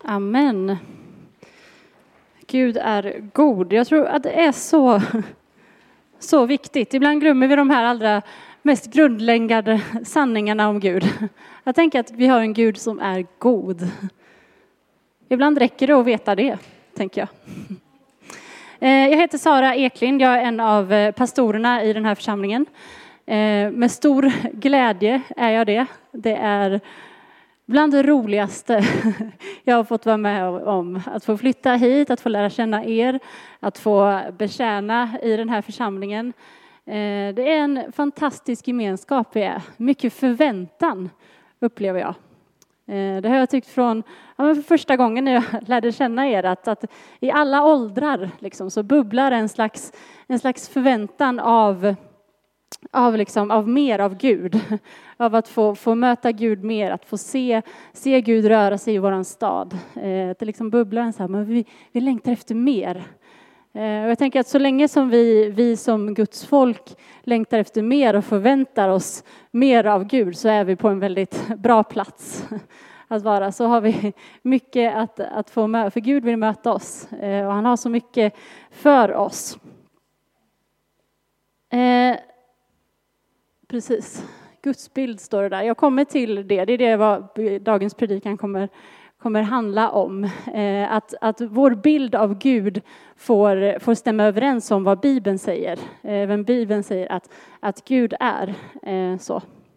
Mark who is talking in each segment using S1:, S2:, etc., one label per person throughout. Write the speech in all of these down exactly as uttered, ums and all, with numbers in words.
S1: Amen. Gud är god. Jag tror att det är så, så viktigt. Ibland glömmer vi de här allra mest grundläggande sanningarna om Gud. Jag tänker att vi har en Gud som är god. Ibland räcker det att veta det, tänker jag. Jag heter Sara Eklind. Jag är en av pastorerna i den här församlingen. Med stor glädje är jag det. Det är bland det roligaste jag har fått vara med om. Att få flytta hit, att få lära känna er, att få betjäna i den här församlingen. Det är en fantastisk gemenskap vi är. Mycket förväntan upplever jag. Det har jag tyckt från ja, för första gången när jag lärde känna er. Att, att i alla åldrar liksom, så bubblar en slags, en slags förväntan av... Av, liksom, av mer av Gud, av att få, få möta Gud mer, att få se, se Gud röra sig i våran stad. Eh, det liksom bubblar en så här, men vi, vi längtar efter mer. Eh, och jag tänker att så länge som vi, vi som Guds folk längtar efter mer och förväntar oss mer av Gud så är vi på en väldigt bra plats att vara. Så har vi mycket att, att få möta, för Gud vill möta oss eh, och han har så mycket för oss. Eh, Precis. Guds bild står det där. Jag kommer till det. Det är det vad dagens predikan kommer, kommer handla om. Eh, att, att vår bild av Gud får, får stämma överens om vad Bibeln säger. Eh, vem Bibeln säger att, att Gud är. Eh, så.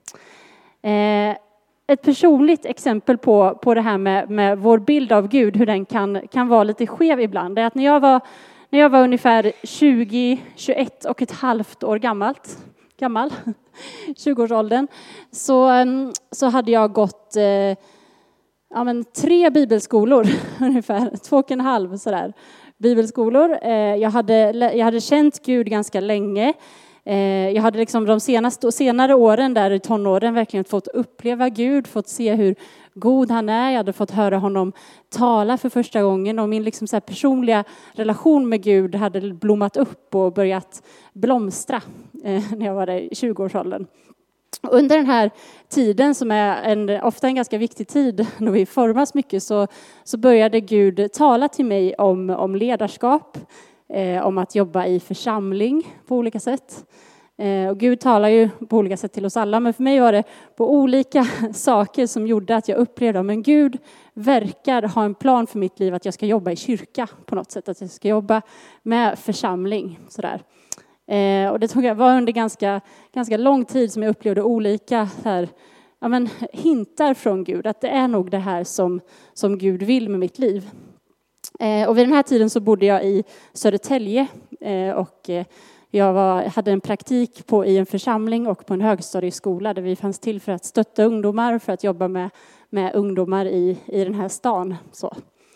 S1: Eh, ett personligt exempel på, på det här med, med vår bild av Gud, hur den kan, kan vara lite skev ibland. Det är att när jag var, när jag var ungefär tjugo, tjugoett och ett halvt år gammalt, gammal, tjugoårsåldern, så, så hade jag gått eh, ja, men tre bibelskolor, ungefär två och en halv sådär, bibelskolor. Eh, jag, hade, jag hade känt Gud ganska länge. Eh, jag hade liksom de senaste, senare åren där i tonåren verkligen fått uppleva Gud, fått se hur god han är. Jag hade fått höra honom tala för första gången och min liksom så här personliga relation med Gud hade blommat upp och börjat blomstra eh, när jag var i tjugoårsåldern. Under den här tiden som är en, ofta en ganska viktig tid när vi formas mycket så, så började Gud tala till mig om, om ledarskap, eh, om att jobba i församling på olika sätt. Eh, och Gud talar ju på olika sätt till oss alla, men för mig var det på olika saker som gjorde att jag upplevde att men Gud verkar ha en plan för mitt liv att jag ska jobba i kyrka på något sätt, att jag ska jobba med församling sådär. Eh, och det tog jag var under ganska, ganska lång tid som jag upplevde olika här, ja, men, hintar från Gud. Att det är nog det här som, som Gud vill med mitt liv. Eh, och vid den här tiden så bodde jag i Södertälje. Eh, och eh, jag var, hade en praktik på, i en församling och på en högstadieskola. Där vi fanns till för att stötta ungdomar. För att jobba med, med ungdomar i, i den här stan. Så.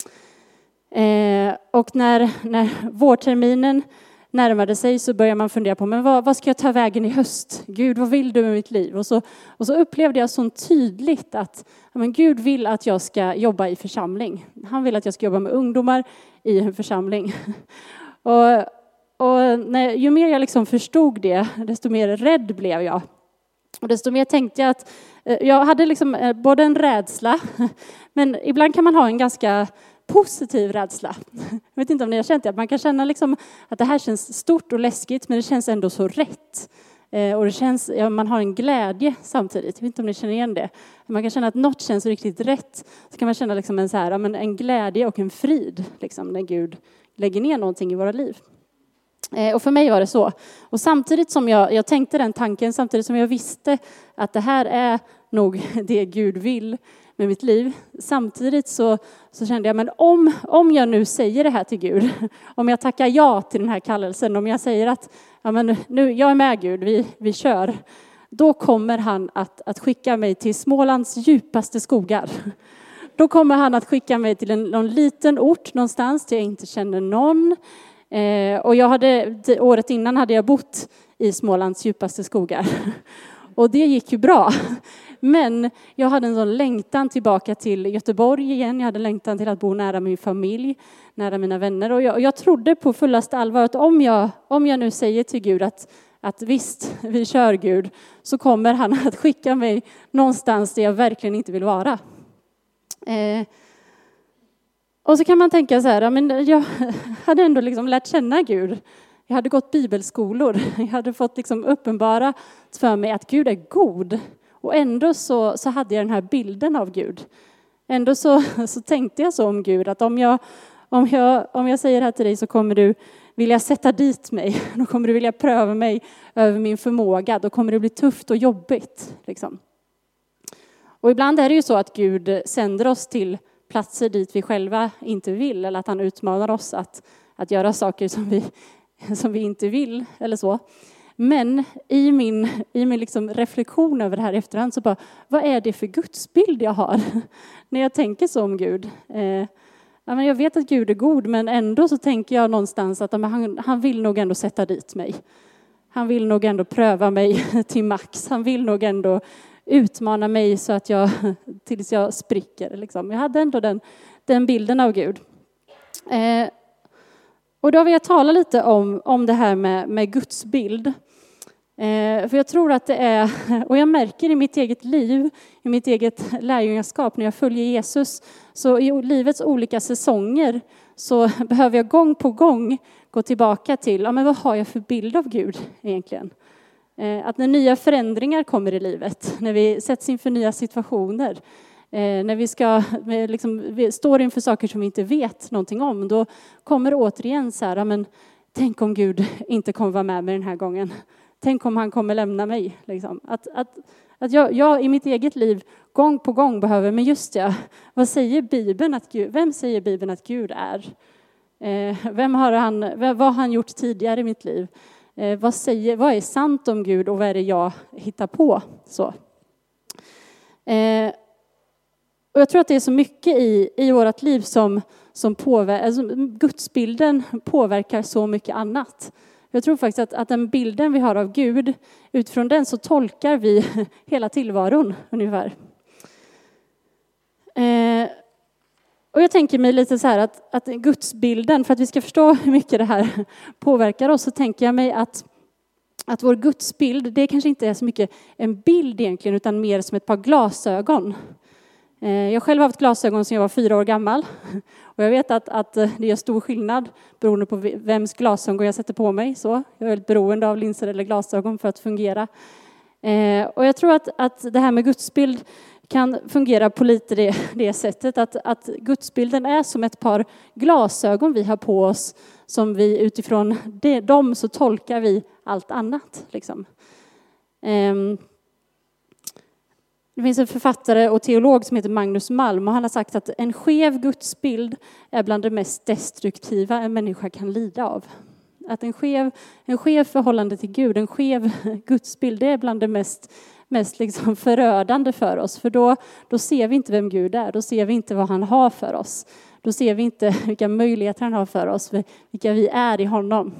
S1: Eh, och när, när vårterminen närmade sig så började man fundera på men vad, vad ska jag ta vägen i höst? Gud, vad vill du med mitt liv? Och så, och så upplevde jag så tydligt att ja, men Gud vill att jag ska jobba i församling. Han vill att jag ska jobba med ungdomar i en församling. och och när, ju mer jag liksom förstod det, desto mer rädd blev jag. Och desto mer tänkte jag att jag hade liksom både en rädsla, men ibland kan man ha en ganska positiv rädsla. Jag vet inte om ni har känt det. Man kan känna liksom att det här känns stort och läskigt, men det känns ändå så rätt. Eh, och det känns, ja, man har en glädje samtidigt. Jag vet inte om ni känner igen det. Man kan känna att något känns riktigt rätt. Så kan man känna liksom en, så här, ja, men en glädje och en frid liksom, när Gud lägger ner någonting i våra liv. Eh, och för mig var det så. Och samtidigt som jag, jag tänkte den tanken, samtidigt som jag visste att det här är nog det Gud vill med mitt liv. Samtidigt så, så kände jag, men om, om jag nu säger det här till Gud, om jag tackar ja till den här kallelsen, om jag säger att ja, men nu, jag är med Gud, vi, vi kör, då kommer han att, att skicka mig till Smålands djupaste skogar. Då kommer han att skicka mig till en, någon liten ort någonstans där jag inte känner någon. Eh, och jag hade, året innan hade jag bott i Smålands djupaste skogar. Och det gick ju bra. Men jag hade en sån längtan tillbaka till Göteborg igen. Jag hade längtan till att bo nära min familj, nära mina vänner. Och jag, och jag trodde på fullaste allvar att om jag, om jag nu säger till Gud att, att visst, vi kör Gud, så kommer han att skicka mig någonstans där jag verkligen inte vill vara. Eh, Och så kan man tänka så här, ja, men jag hade ändå liksom lärt känna Gud. Jag hade gått bibelskolor. Jag hade fått liksom uppenbara för mig att Gud är god. Och ändå så, så hade jag den här bilden av Gud. Ändå så, så tänkte jag så om Gud, att om jag, om, jag, om jag säger det här till dig så kommer du vilja sätta dit mig. Då kommer du vilja pröva mig över min förmåga. Då kommer det bli tufft och jobbigt. Liksom. Och ibland är det ju så att Gud sänder oss till platser dit vi själva inte vill. Eller att han utmanar oss att, att göra saker som vi, som vi inte vill. Eller så. Men i min, i min liksom reflektion över det här efterhand så bara, vad är det för gudsbild jag har när jag tänker så om Gud? Eh, ja, men jag vet att Gud är god, men ändå så tänker jag någonstans att han, han vill nog ändå sätta dit mig. Han vill nog ändå pröva mig till max. Han vill nog ändå utmana mig så att jag, tills jag spricker. Liksom. Jag hade ändå den, den bilden av Gud. Eh, och då vill jag tala lite om, om det här med, med Guds bild. Eh, för jag tror att det är, och jag märker i mitt eget liv, i mitt eget lärjungaskap när jag följer Jesus, så i livets olika säsonger så behöver jag gång på gång gå tillbaka till, ja, men vad har jag för bild av Gud egentligen? Eh, att när nya förändringar kommer i livet, när vi sätts inför nya situationer, eh, när vi, ska, liksom, vi står inför saker som vi inte vet någonting om, då kommer det återigen så här, ja, men tänk om Gud inte kommer vara med mig den här gången. Tänk om han kommer lämna mig. Liksom. Att, att, att jag, jag i mitt eget liv gång på gång behöver, men just det, vad säger Bibeln att Gud, vem säger Bibeln att Gud är? Eh, vem har han, vad har han gjort tidigare i mitt liv? Eh, vad, säger, vad är sant om Gud och vad är det jag hittar på? Så. Eh, och jag tror att det är så mycket i, i vårt liv som, som påverkar, alltså gudsbilden påverkar så mycket annat. Jag tror faktiskt att, att den bilden vi har av Gud, utifrån den så tolkar vi hela tillvaron ungefär. Eh, och jag tänker mig lite så här att, att gudsbilden, för att vi ska förstå hur mycket det här påverkar oss, så tänker jag mig att, att vår gudsbild, det kanske inte är så mycket en bild egentligen, utan mer som ett par glasögon. Eh, jag själv har haft glasögon sedan jag var fyra år gammal. Och jag vet att, att det gör stor skillnad beroende på vems glasögon jag sätter på mig. Så jag är väldigt beroende av linser eller glasögon för att fungera. Eh, och jag tror att, att det här med gudsbild kan fungera på lite det, det sättet. Att, att gudsbilden är som ett par glasögon vi har på oss. Som vi utifrån det, dem så tolkar vi allt annat. Liksom. Eh, Det finns en författare och teolog som heter Magnus Malm, och han har sagt att en skev gudsbild är bland det mest destruktiva en människa kan lida av. Att en skev, en skev förhållande till Gud, en skev gudsbild, det är bland det mest, mest liksom förödande för oss. För då, då ser vi inte vem Gud är, då ser vi inte vad han har för oss. Då ser vi inte vilka möjligheter han har för oss, vilka vi är i honom.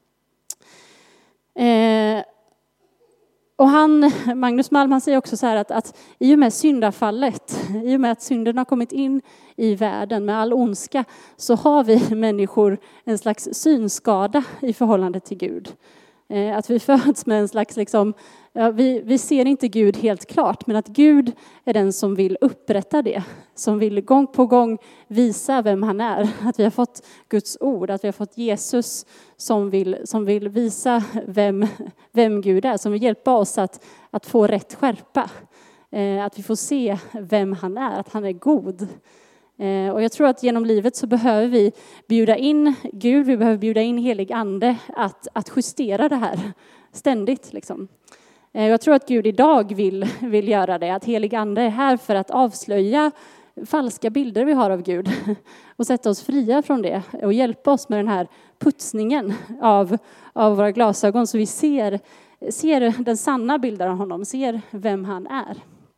S1: Eh, Och han, Magnus Malm, han säger också så här att, att i och med syndafallet, i och med att synden har kommit in i världen med all ondska, så har vi människor en slags synskada i förhållande till Gud. Eh, att vi föds med en slags, liksom, ja, vi, vi ser inte Gud helt klart, men att Gud är den som vill upprätta det. Som vill gång på gång visa vem han är. Att vi har fått Guds ord, att vi har fått Jesus som vill, som vill visa vem, vem Gud är. Som vill hjälpa oss att, att få rätt skärpa. Eh, att vi får se vem han är, att han är god. Eh, och jag tror att genom livet så behöver vi bjuda in Gud, vi behöver bjuda in helig ande att, att justera det här ständigt. Liksom. Eh, jag tror att Gud idag vill, vill göra det, att helig ande är här för att avslöja falska bilder vi har av Gud och sätta oss fria från det och hjälpa oss med den här putsningen av, av våra glasögon så vi ser, ser den sanna bilden av honom, ser vem han är.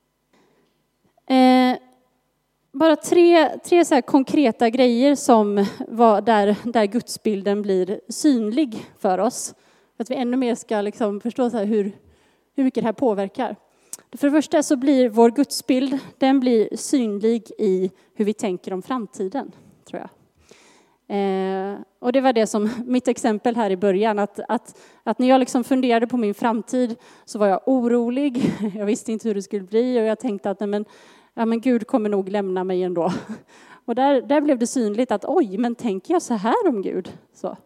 S1: Eh, Bara tre, tre så här konkreta grejer som var där, där gudsbilden blir synlig för oss. För att vi ännu mer ska liksom förstå så här hur, hur mycket det här påverkar. För det första så blir vår gudsbild, den blir synlig i hur vi tänker om framtiden, tror jag. Eh, och det var det som mitt exempel här i början. Att, att, att när jag liksom funderade på min framtid så var jag orolig. Jag visste inte hur det skulle bli och jag tänkte att nej men, ja, men Gud kommer nog lämna mig ändå. Och där, där blev det synligt att oj, men tänker jag så här om Gud? Så.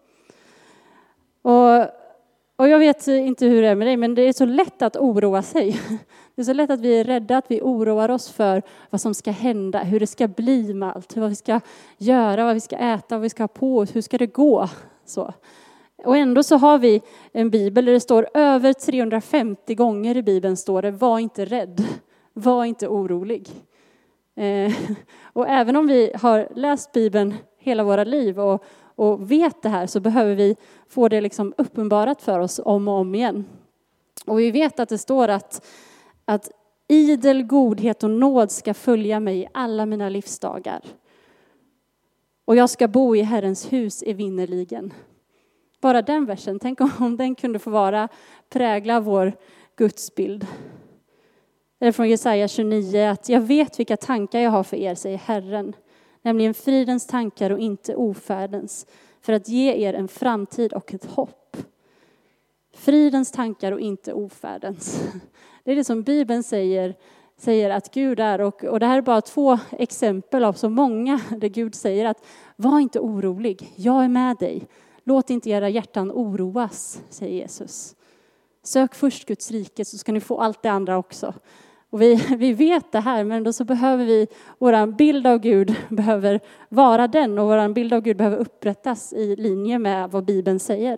S1: Och, och jag vet inte hur det är med dig, men det är så lätt att oroa sig. Det är så lätt att vi är rädda, att vi oroar oss för vad som ska hända, hur det ska bli med allt, vad vi ska göra, vad vi ska äta, vad vi ska ha på oss, hur ska det gå? Så. Och ändå så har vi en bibel där det står över trehundrafemtio gånger i bibeln står det, var inte rädd, var inte orolig. Eh, och även om vi har läst bibeln hela våra liv och, och vet det här, så behöver vi få det liksom uppenbarat för oss om och om igen. Och vi vet att det står att, att idel godhet och nåd ska följa mig i alla mina livsdagar. Och jag ska bo i Herrens hus evinnerligen. Bara den versen, tänk om den kunde få vara, prägla vår gudsbild. Eller från Jesaja tjugonio, att jag vet vilka tankar jag har för er, säger Herren. Nämligen fridens tankar och inte ofärdens, för att ge er en framtid och ett hopp. Fridens tankar och inte ofärdens. Det är det som Bibeln säger, säger att Gud är. Och, och det här är bara två exempel av så många där Gud säger att var inte orolig, jag är med dig. Låt inte era hjärtan oroas, säger Jesus. Sök först Guds rike så ska ni få allt det andra också. Och vi, vi vet det här, men då så behöver vi, vår bild av Gud behöver vara den. Och vår bild av Gud behöver upprättas i linje med vad Bibeln säger.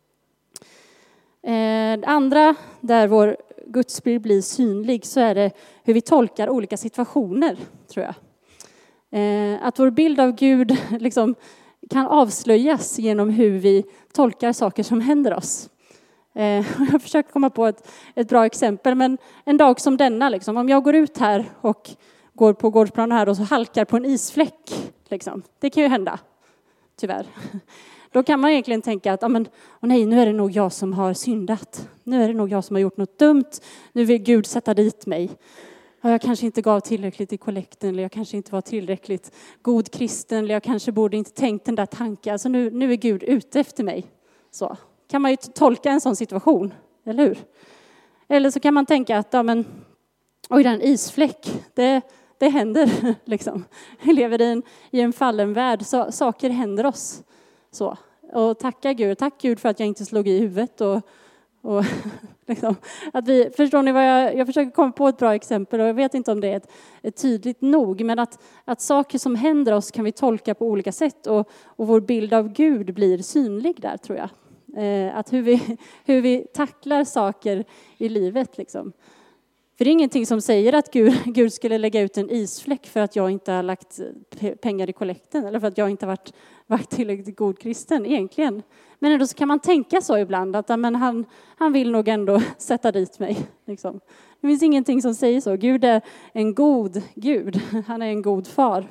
S1: Eh, det andra, där vår gudsbild blir synlig, så är det hur vi tolkar olika situationer, tror jag. Eh, att vår bild av Gud liksom kan avslöjas genom hur vi tolkar saker som händer oss. Eh, jag försöker komma på ett, ett bra exempel, men en dag som denna, liksom, om jag går ut här och går på gårdsplanen här och så halkar på en isfläck, liksom, det kan ju hända, tyvärr. Då kan man egentligen tänka att, åh nej, nu är det nog jag som har syndat. Nu är det nog jag som har gjort något dumt. Nu vill Gud sätta dit mig. Jag kanske inte gav tillräckligt i kollekten, eller jag kanske inte var tillräckligt god kristen, eller jag kanske borde inte tänkt den där tanken. Alltså nu, nu är Gud ute efter mig. Så kan man ju tolka en sån situation, eller hur? Eller så kan man tänka att, ja men, oj, det är en isfläck. Det, det händer, liksom. Vi lever i en, i en fallen värld, så saker händer oss. Så. Och tacka Gud, tack Gud för att jag inte slog i huvudet. Och, och liksom, att vi, förstår ni vad jag, jag försöker komma på ett bra exempel, och jag vet inte om det är ett, ett tydligt nog. Men att, att saker som händer oss kan vi tolka på olika sätt. Och, och vår bild av Gud blir synlig där, tror jag. Eh, att hur vi, hur vi tacklar saker i livet, liksom. För det är ingenting som säger att Gud, Gud skulle lägga ut en isfläck för att jag inte har lagt pengar i kollekten. Eller för att jag inte har varit, varit tillräckligt god kristen egentligen. Men ändå så kan man tänka så ibland. Att men han, han vill nog ändå sätta dit mig. Liksom. Det finns ingenting som säger så. Gud är en god Gud. Han är en god far.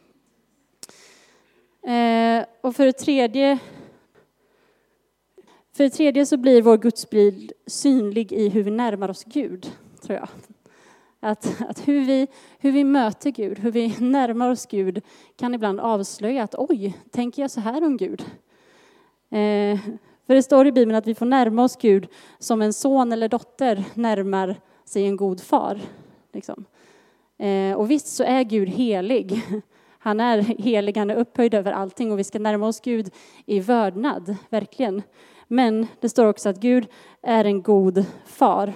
S1: Eh, och för det tredje... För det tredje så blir vår gudsbild synlig i hur vi närmar oss Gud, tror jag. Att, att hur, vi, hur vi möter Gud, hur vi närmar oss Gud kan ibland avslöja att oj, tänker jag så här om Gud? Eh, för det står i Bibeln att vi får närma oss Gud som en son eller dotter närmar sig en god far. Liksom. Eh, och visst så är Gud helig. Han är helig, han är upphöjd över allting, och vi ska närma oss Gud i vördnad, verkligen. Men det står också att Gud är en god far.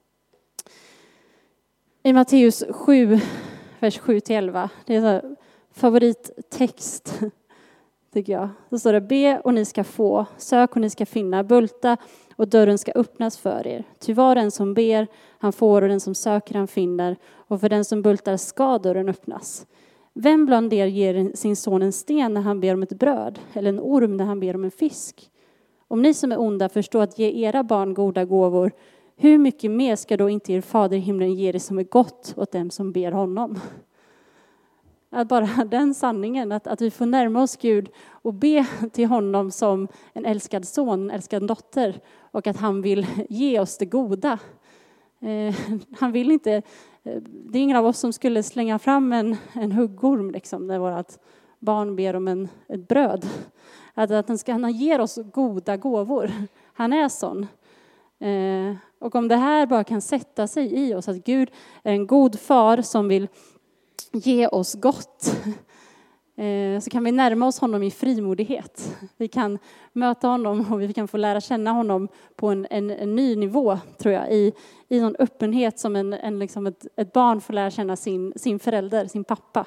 S1: I Matteus sju, vers sju till elva, det är en favorittext, tycker jag. Så står det, be och ni ska få, sök och ni ska finna, bulta och dörren ska öppnas för er. Ty var den som ber, han får, och den som söker, han finner. Och för den som bultar ska dörren öppnas. Vem bland er ger sin son en sten när han ber om ett bröd, eller en orm när han ber om en fisk? Om ni som är onda förstår att ge era barn goda gåvor, hur mycket mer ska då inte er fader i himlen ge det som är gott åt dem som ber honom? Att bara den sanningen, att, att vi får närma oss Gud och be till honom som en älskad son, en älskad dotter, och att han vill ge oss det goda. Eh, han vill inte, eh, det är ingen av oss som skulle slänga fram en, en huggorm liksom, när vårt barn ber om en, ett bröd. Att, att han, ska, han ger oss goda gåvor. Han är sån. Eh, och om det här bara kan sätta sig i oss, att Gud är en god far som vill ge oss gott. eh, så kan vi närma oss honom i frimodighet. Vi kan möta honom och vi kan få lära känna honom på en, en, en ny nivå, tror jag. I, i någon öppenhet som en, en, liksom ett, ett barn får lära känna sin, sin förälder, sin pappa.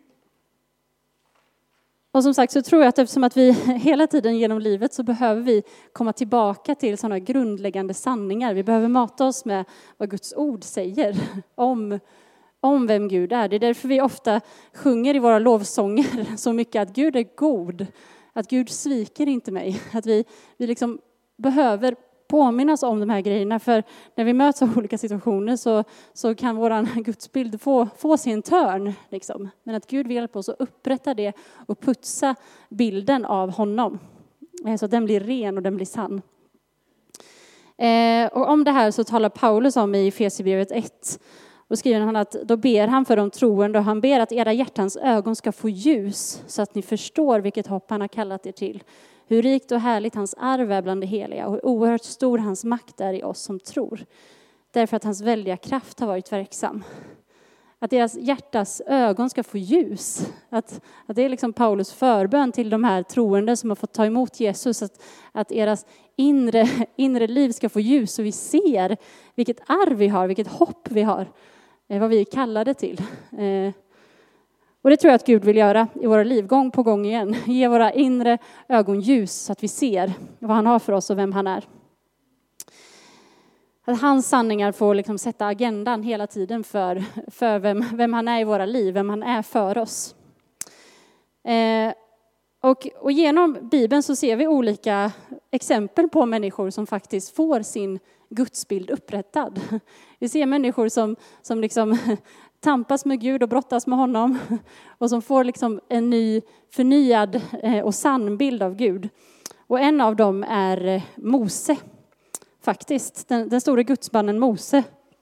S1: Och som sagt så tror jag att eftersom att vi hela tiden genom livet så behöver vi komma tillbaka till sådana grundläggande sanningar. Vi behöver mata oss med vad Guds ord säger om, om vem Gud är. Det är därför vi ofta sjunger i våra lovsånger så mycket att Gud är god. Att Gud sviker inte mig. Att vi, vi liksom behöver påminnas om de här grejerna. För när vi möts av olika situationer så, så kan vår gudsbild få, få sin törn. Liksom. Men att Gud vill hjälpa oss att upprätta det och putsa bilden av honom. Så att den blir ren och den blir sann. Eh, och om det här så talar Paulus om i Efesierbrevet ett. Då skriver han att då ber han för de troende och han ber att era hjärtans ögon ska få ljus så att ni förstår vilket hopp han har kallat er till. Hur rikt och härligt hans arv är bland det heliga och hur oerhört stor hans makt är i oss som tror. Därför att hans väldiga kraft har varit verksam. Att deras hjärtas ögon ska få ljus. Att, att det är liksom Paulus förbön till de här troende som har fått ta emot Jesus. Att, att deras inre, inre liv ska få ljus så vi ser vilket arv vi har, vilket hopp vi har. Vad vi är kallade till. Och det tror jag att Gud vill göra i våra liv gång på gång igen. Ge våra inre ögon ljus så att vi ser vad han har för oss och vem han är. Att hans sanningar får liksom sätta agendan hela tiden för, för vem, vem han är i våra liv, vem han är för oss. Eh, och, och genom Bibeln så ser vi olika exempel på människor som faktiskt får sin gudsbild upprättad. Vi ser människor som, som liksom tampas med Gud och brottas med honom. Och som får liksom en ny, förnyad och sann bild av Gud. Och en av dem är Mose. Faktiskt, den, den stora gudsmannen Mose.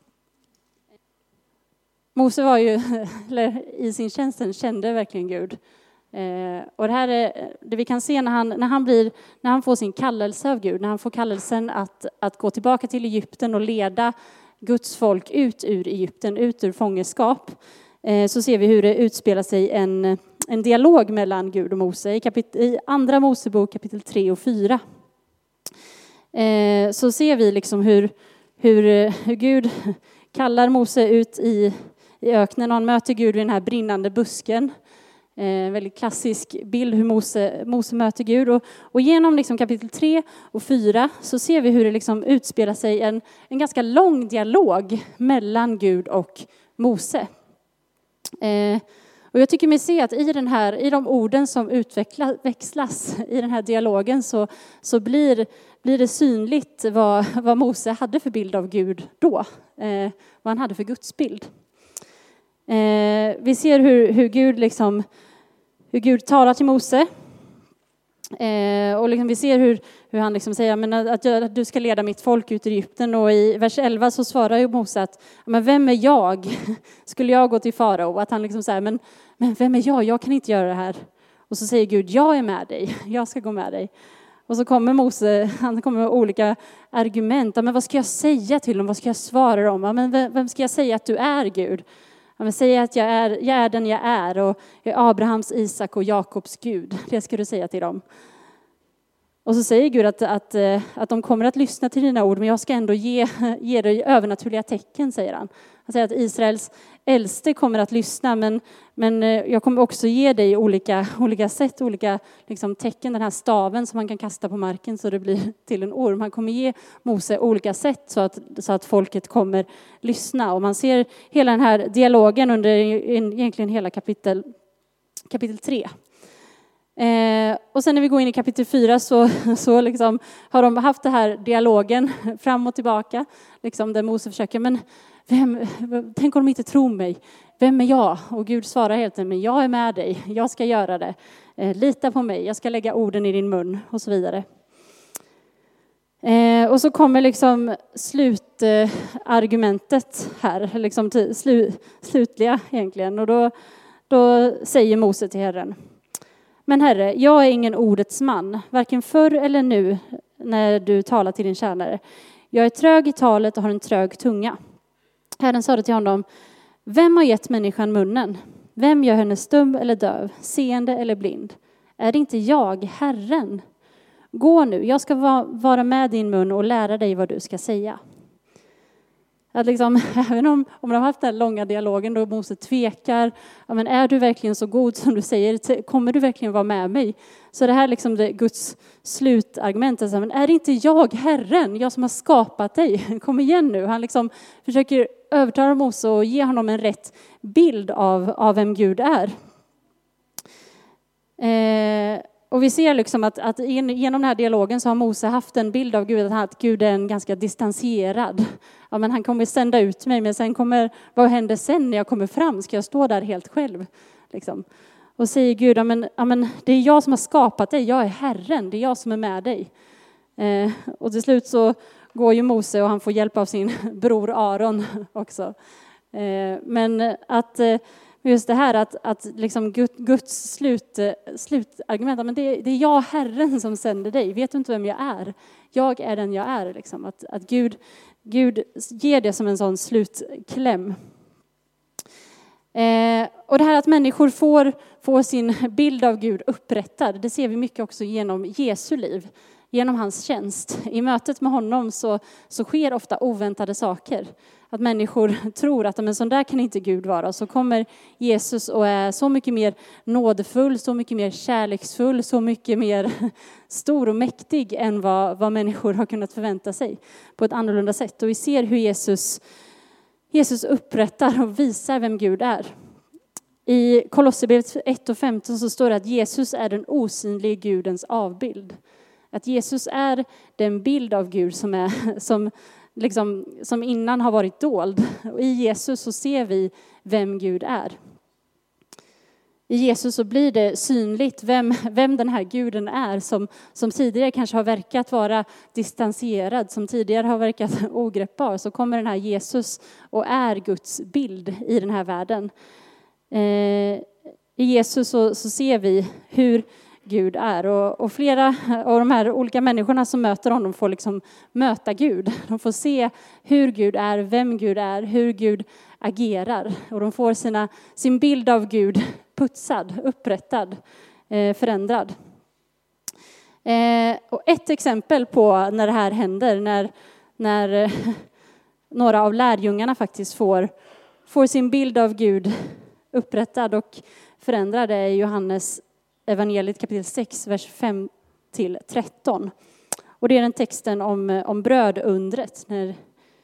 S1: Mose var ju, eller i sin tjänst kände verkligen Gud. Eh, och det här är det vi kan se när han, när han blir, när han får sin kallelse av Gud. När han får kallelsen att, att gå tillbaka till Egypten och leda Guds folk ut ur Egypten, ut ur fångenskap. Eh, så ser vi hur det utspelar sig en, en dialog mellan Gud och Mose. I, kapit- i andra Mosebok kapitel tre och fyra. Eh, så ser vi liksom hur, hur, hur Gud kallar Mose ut i, i öknen. Och han möter Gud vid den här brinnande busken. Eh, väldigt klassisk bild hur Mose, Mose möter Gud. Och, och genom liksom kapitel tre och fyra så ser vi hur det liksom utspelar sig en, en ganska lång dialog mellan Gud och Mose. Eh, och jag tycker mig se att i, den här, i de orden som utväxlas i den här dialogen så, så blir, blir det synligt vad, vad Mose hade för bild av Gud då. Eh, vad han hade för gudsbild. Eh, vi ser hur, hur, Gud liksom, hur Gud talar till Mose. Eh, och liksom vi ser hur, hur han liksom säger men att, jag, att du ska leda mitt folk ut i Egypten. Och i vers elva så svarar ju Mose att men vem är jag? Skulle jag gå till farao? Att han liksom säger men, men vem är jag? Jag kan inte göra det här. Och så säger Gud, jag är med dig. Jag ska gå med dig. Och så kommer Mose, han kommer med olika argument. Men vad ska jag säga till dem? Vad ska jag svara dem? Men vem ska jag säga att du är, Gud? Men säg att jag är, jag är den jag är och jag är Abrahams, Isak och Jakobs Gud. Det ska du säga till dem. Och så säger Gud att, att, att de kommer att lyssna till dina ord men jag ska ändå ge, ge dig övernaturliga tecken, säger han. Han säger att Israels äldste kommer att lyssna men, men jag kommer också ge dig olika, olika sätt, olika liksom, tecken. Den här staven som man kan kasta på marken så det blir till en orm. Han kommer ge Mose olika sätt så att, så att folket kommer lyssna. Och man ser hela den här dialogen under egentligen hela kapitel, kapitel tre. Eh, och sen när vi går in i kapitel fyra så, så liksom har de haft den här dialogen fram och tillbaka. Liksom där Mose försöker, men vem, tänk om de inte tror mig. Vem är jag? Och Gud svarar helt enkelt, men jag är med dig. Jag ska göra det. Eh, lita på mig. Jag ska lägga orden i din mun och så vidare. Eh, och så kommer liksom slutargumentet här. Liksom till slu, slutliga egentligen. Och då, då säger Mose till Herren. Men Herre, jag är ingen ordets man, varken förr eller nu när du talar till din tjänare. Jag är trög i talet och har en trög tunga. Herren sa till honom, vem har gett människan munnen? Vem gör henne stum eller döv, seende eller blind? Är det inte jag, Herren? Gå nu, jag ska va- vara med din mun och lära dig vad du ska säga. Att liksom, även om, om de har haft den långa dialogen då Mose tvekar, ja, men är du verkligen så god som du säger, kommer du verkligen vara med mig? Så det här liksom det Guds slutargument, alltså, men är det inte jag, Herren, jag som har skapat dig? Kom igen nu. Han liksom försöker övertala Mose och ge honom en rätt bild av, av vem Gud är. Eh, Och vi ser liksom att, att genom den här dialogen så har Mose haft en bild av Gud, att Gud är en ganska distanserad. Ja, men han kommer sända ut mig, men sen kommer, vad händer sen när jag kommer fram? Ska jag stå där helt själv? Liksom. Och säger Gud, ja, men, ja, men det är jag som har skapat dig, jag är Herren, det är jag som är med dig. Eh, och till slut så går ju Mose och han får hjälp av sin bror Aron också. Eh, men att... Eh, Just det här att, att liksom Guds slut, slutargument, men det, det är jag, Herren, som sänder dig. Vet du inte vem jag är? Jag är den jag är. Liksom. Att, att Gud, Gud ger det som en sån slutkläm. Eh, och det här att människor får, får sin bild av Gud upprättad, det ser vi mycket också genom Jesu liv. Genom hans tjänst. I mötet med honom så, så sker ofta oväntade saker. Att människor tror att men sån där kan inte Gud vara. Så kommer Jesus och är så mycket mer nådefull, så mycket mer kärleksfull, så mycket mer stor och mäktig än vad, vad människor har kunnat förvänta sig på ett annorlunda sätt. Och vi ser hur Jesus, Jesus upprättar och visar vem Gud är. I Kolosserbrevet ett och femton så står det att Jesus är den osynliga Gudens avbild. Att Jesus är den bild av Gud som, är, som, liksom, som innan har varit dold. Och i Jesus så ser vi vem Gud är. I Jesus så blir det synligt vem, vem den här guden är som, som tidigare kanske har verkat vara distanserad, som tidigare har verkat ogreppbar. Så kommer den här Jesus och är Guds bild i den här världen. Eh, I Jesus så, så ser vi hur Gud är. Och, och flera av de här olika människorna som möter honom får liksom möta Gud. De får se hur Gud är, vem Gud är, hur Gud agerar. Och de får sina, sin bild av Gud putsad, upprättad, eh, förändrad. Eh, och ett exempel på när det här händer, när, när eh, några av lärjungarna faktiskt får, får sin bild av Gud upprättad och förändrad, är Johannes evangeliet kapitel sex, vers fem till tretton. Och det är den texten om, om brödundret, när,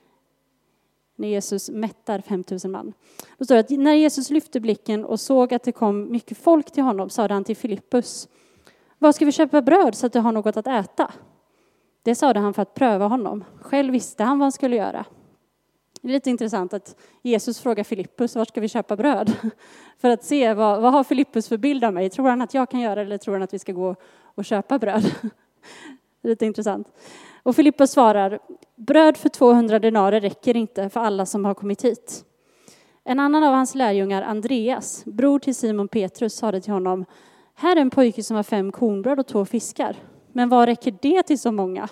S1: när Jesus mättar fem tusen man. Då står det att när Jesus lyfte blicken och såg att det kom mycket folk till honom, sa han till Filippus: vad ska vi köpa bröd så att du har något att äta? Det sade han för att pröva honom. Själv visste han vad han skulle göra. Det är lite intressant att Jesus frågar Filippus: var ska vi köpa bröd? För att se vad, vad har Filippus för bild av mig. Tror han att jag kan göra det, eller tror han att vi ska gå och köpa bröd? Det är lite intressant. Och Filippus svarar: bröd för tvåhundra denarer räcker inte för alla som har kommit hit. En annan av hans lärjungar, Andreas, bror till Simon Petrus, sade till honom: här är en pojke som har fem kornbröd och två fiskar. Men vad räcker det till så många?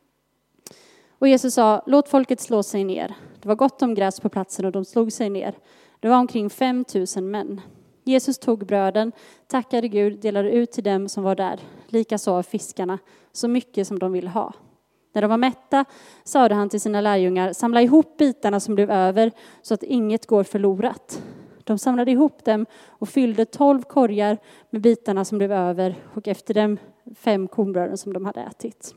S1: Och Jesus sa: låt folket slå sig ner. Det var gott om gräs på platsen och de slog sig ner. Det var omkring fem tusen män. Jesus tog bröden, tackade Gud, delade ut till dem som var där. Likaså av fiskarna, så mycket som de ville ha. När de var mätta sade han till sina lärjungar: samla ihop bitarna som blev över så att inget går förlorat. De samlade ihop dem och fyllde tolv korgar med bitarna som blev över, och efter dem fem kornbröden som de hade ätit.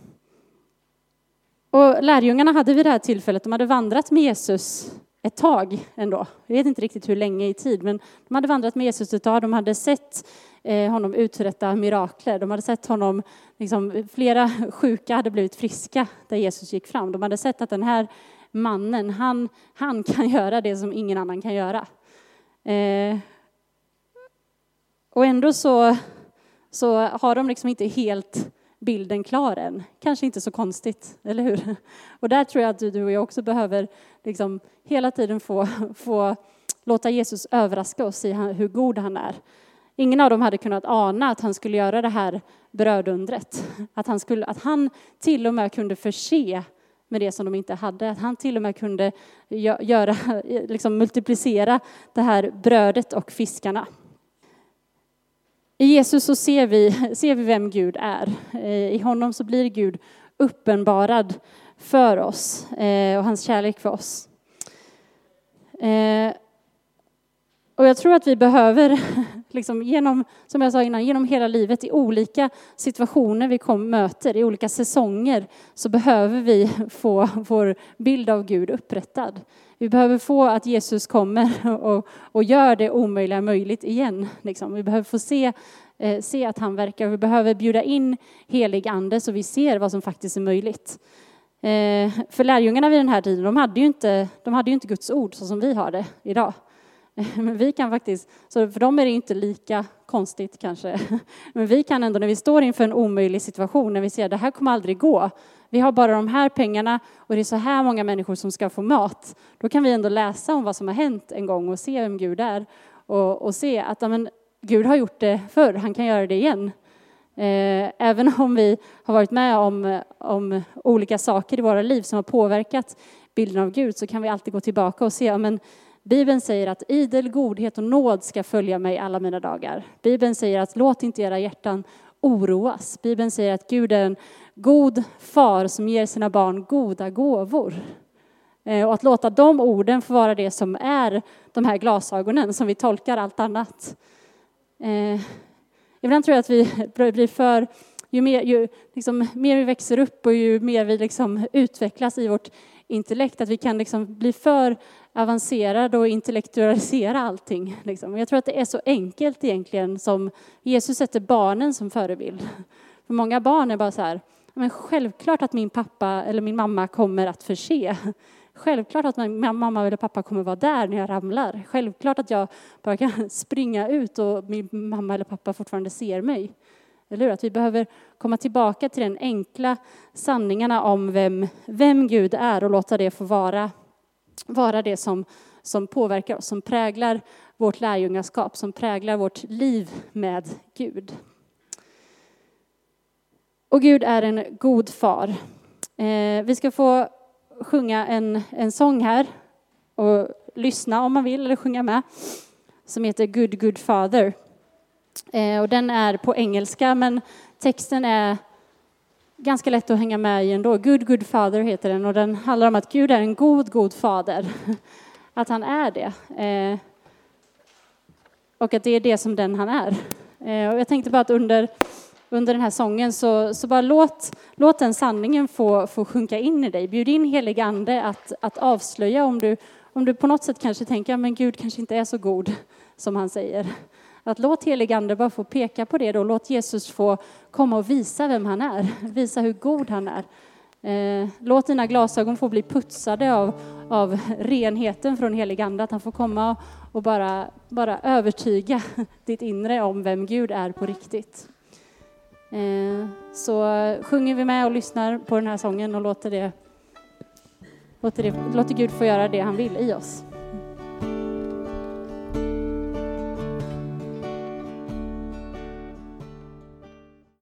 S1: Och lärjungarna hade vid det här tillfället, de hade vandrat med Jesus ett tag ändå. Jag vet inte riktigt hur länge i tid, men de hade vandrat med Jesus ett tag. De hade sett eh, honom uträtta mirakler. De hade sett honom, liksom, flera sjuka hade blivit friska där Jesus gick fram. De hade sett att den här mannen, han, han kan göra det som ingen annan kan göra. Eh, och ändå så, så har de liksom inte helt bilden klar än. Kanske inte så konstigt, eller hur? Och där tror jag att du, du och jag också behöver liksom hela tiden få, få låta Jesus överraska oss i hur god han är. Ingen av dem hade kunnat ana att han skulle göra det här brödundret. Att han, skulle, att han till och med kunde förse med det som de inte hade. Att han till och med kunde göra, liksom multiplicera det här brödet och fiskarna. I Jesus så ser vi, ser vi vem Gud är. I honom så blir Gud uppenbarad för oss och hans kärlek för oss. Och jag tror att vi behöver, liksom genom, som jag sa innan, genom hela livet i olika situationer vi kom, möter, i olika säsonger, så behöver vi få vår bild av Gud upprättad. Vi behöver få att Jesus kommer och, och gör det omöjliga möjligt igen. Liksom. Vi behöver få se, eh, se att han verkar. Vi behöver bjuda in helig ande så vi ser vad som faktiskt är möjligt. Eh, för lärjungarna vid den här tiden, de hade ju inte, de hade ju inte Guds ord så som vi har det idag. Men vi kan faktiskt, så för dem är det inte lika konstigt kanske. Men vi kan ändå, när vi står inför en omöjlig situation, när vi ser att det här kommer aldrig gå. Vi har bara de här pengarna och det är så här många människor som ska få mat. Då kan vi ändå läsa om vad som har hänt en gång och se vem Gud är. Och, och se att amen, Gud har gjort det förr, han kan göra det igen. Eh, även om vi har varit med om, om olika saker i våra liv som har påverkat bilden av Gud, så kan vi alltid gå tillbaka och se, men Bibeln säger att idel godhet och nåd ska följa mig alla mina dagar. Bibeln säger att låt inte era hjärtan oroas. Bibeln säger att Gud är en god far som ger sina barn goda gåvor. Och att låta de orden få vara det som är de här glasögonen som vi tolkar allt annat. Eh, ibland tror jag att vi blir för, ju mer, ju, liksom, mer vi växer upp och ju mer vi liksom utvecklas i vårt intellekt, att vi kan liksom bli för avancerade och intellektualisera allting. Liksom. Jag tror att det är så enkelt egentligen som Jesus sätter barnen som förebild. För många barn är bara så här, men självklart att min pappa eller min mamma kommer att förse. Självklart att min mamma eller pappa kommer vara där när jag ramlar. Självklart att jag bara kan springa ut och min mamma eller pappa fortfarande ser mig. Eller hur? Att vi behöver komma tillbaka till den enkla sanningarna om vem, vem Gud är och låta det få vara, vara det som, som påverkar oss, som präglar vårt lärjungaskap, som präglar vårt liv med Gud. Och Gud är en god far. Eh, vi ska få sjunga en, en sång här och lyssna om man vill eller sjunga med, som heter Good Good Father. Eh, och den är på engelska, men texten är ganska lätt att hänga med i ändå. Good Good Father heter den, och den handlar om att Gud är en god, god fader. Att han är det. Eh, och att det är det som den han är. Eh, och jag tänkte bara att under, under den här sången så, så bara låt, låt den sanningen få, få sjunka in i dig. Bjud in helig ande att, att avslöja om du, om du på något sätt kanske tänker, men Gud kanske inte är så god som han säger. Att låt helig ande bara få peka på det då. Låt Jesus få komma och visa vem han är. Visa hur god han är. Eh, låt dina glasögon få bli putsade av, av renheten från helig ande. Att han får komma och, och bara, bara övertyga ditt inre om vem Gud är på riktigt. Eh, så sjunger vi med och lyssnar på den här sången och låter, det, låter, det, låter Gud få göra det han vill i oss.